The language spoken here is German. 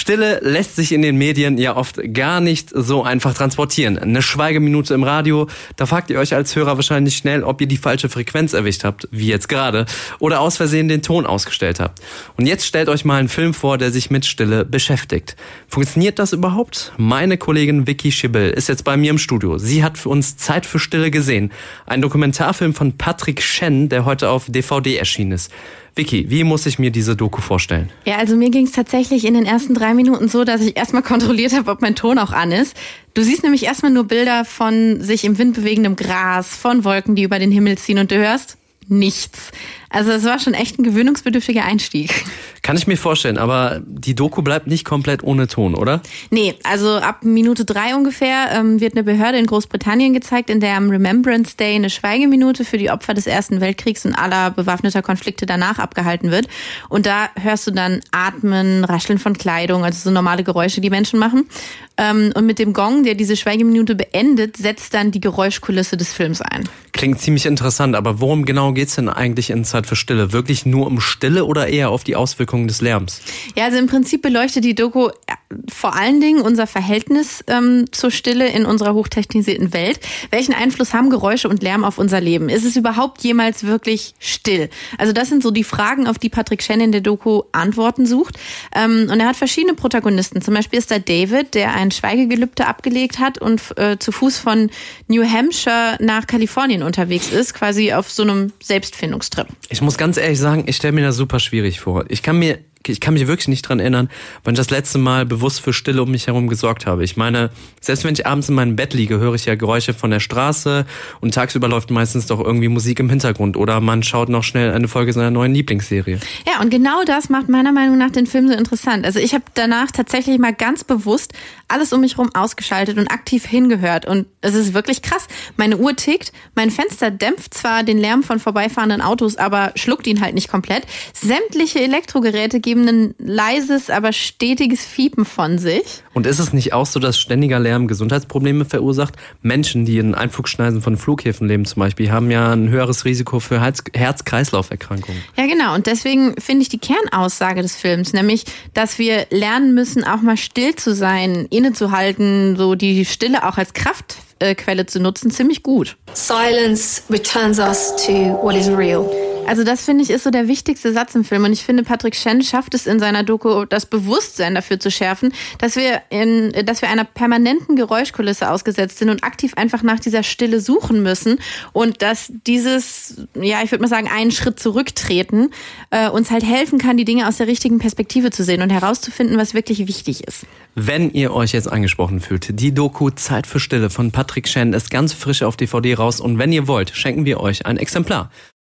Stille lässt sich in den Medien ja oft gar nicht so einfach transportieren. Eine Schweigeminute im Radio, da fragt ihr euch als Hörer wahrscheinlich schnell, ob ihr die falsche Frequenz erwischt habt, wie jetzt gerade, oder aus Versehen den Ton ausgestellt habt. Und jetzt stellt euch mal einen Film vor, der sich mit Stille beschäftigt. Funktioniert das überhaupt? Meine Kollegin Vicky Schibbel ist jetzt bei mir im Studio. Sie hat für uns Zeit für Stille gesehen. Ein Dokumentarfilm von Patrick Schen, der heute auf DVD erschienen ist. Vicky, wie muss ich mir diese Doku vorstellen? Ja, also mir ging es tatsächlich in den ersten 3 Minuten so, dass ich erstmal kontrolliert habe, ob mein Ton auch an ist. Du siehst nämlich erstmal nur Bilder von sich im Wind bewegendem Gras, von Wolken, die über den Himmel ziehen, und du hörst nichts. Also es war schon echt ein gewöhnungsbedürftiger Einstieg. Kann ich mir vorstellen, aber die Doku bleibt nicht komplett ohne Ton, oder? Nee, also ab Minute 3 ungefähr wird eine Behörde in Großbritannien gezeigt, in der am Remembrance Day eine Schweigeminute für die Opfer des Ersten Weltkriegs und aller bewaffneter Konflikte danach abgehalten wird. Und da hörst du dann Atmen, Rascheln von Kleidung, also so normale Geräusche, die Menschen machen. Und mit dem Gong, der diese Schweigeminute beendet, setzt dann die Geräuschkulisse des Films ein. Klingt ziemlich interessant, aber worum genau geht's denn eigentlich in Zeit für Stille? Wirklich nur um Stille oder eher auf die Auswirkungen des Lärms? Ja, also im Prinzip beleuchtet die Doku vor allen Dingen unser Verhältnis zur Stille in unserer hochtechnisierten Welt. Welchen Einfluss haben Geräusche und Lärm auf unser Leben? Ist es überhaupt jemals wirklich still? Also das sind so die Fragen, auf die Patrick Schen in der Doku Antworten sucht. Und er hat verschiedene Protagonisten. Zum Beispiel ist da David, der ein Schweigegelübde abgelegt hat und zu Fuß von New Hampshire nach Kalifornien unterwegs ist, quasi auf so einem Selbstfindungstrip. Ich muss ganz ehrlich sagen, ich stelle mir das super schwierig vor. Ich kann mich wirklich nicht dran erinnern, wann ich das letzte Mal bewusst für Stille um mich herum gesorgt habe. Ich meine, selbst wenn ich abends in meinem Bett liege, höre ich ja Geräusche von der Straße und tagsüber läuft meistens doch irgendwie Musik im Hintergrund oder man schaut noch schnell eine Folge seiner neuen Lieblingsserie. Ja, und genau das macht meiner Meinung nach den Film so interessant. Also ich habe danach tatsächlich mal ganz bewusst alles um mich herum ausgeschaltet und aktiv hingehört. Und es ist wirklich krass. Meine Uhr tickt, mein Fenster dämpft zwar den Lärm von vorbeifahrenden Autos, aber schluckt ihn halt nicht komplett. Sämtliche Elektrogeräte geben ein leises, aber stetiges Fiepen von sich. Und ist es nicht auch so, dass ständiger Lärm Gesundheitsprobleme verursacht? Menschen, die in Einflugschneisen von Flughäfen leben zum Beispiel, haben ja ein höheres Risiko für Herz-Kreislauf-Erkrankungen. Ja, genau. Und deswegen finde ich die Kernaussage des Films, nämlich, dass wir lernen müssen, auch mal still zu sein, innezuhalten, so die Stille auch als Kraftquelle zu nutzen, ziemlich gut. Silence returns us to what is real. Also das, finde ich, ist so der wichtigste Satz im Film. Und ich finde, Patrick Schen schafft es in seiner Doku, das Bewusstsein dafür zu schärfen, dass wir einer permanenten Geräuschkulisse ausgesetzt sind und aktiv einfach nach dieser Stille suchen müssen. Und dass dieses, ja, ich würde mal sagen, einen Schritt zurücktreten, uns halt helfen kann, die Dinge aus der richtigen Perspektive zu sehen und herauszufinden, was wirklich wichtig ist. Wenn ihr euch jetzt angesprochen fühlt, die Doku Zeit für Stille von Patrick Schen ist ganz frisch auf DVD raus. Und wenn ihr wollt, schenken wir euch ein Exemplar.